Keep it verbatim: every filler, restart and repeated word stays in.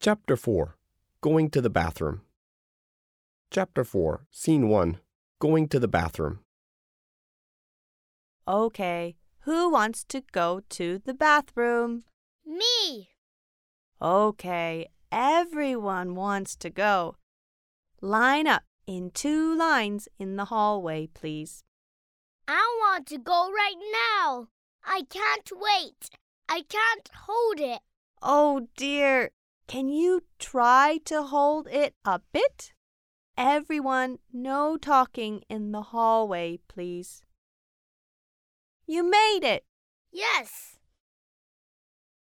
Chapter four. Going to the bathroom. Chapter four, Scene one. Going to the bathroom. Okay, who wants to go to the bathroom? Me! Okay, everyone wants to go. Line up in two lines in the hallway, please. I want to go right now. I can't wait. I can't hold it. Oh dear, can you try to hold it a bit? Everyone, no talking in the hallway, please. You made it! Yes!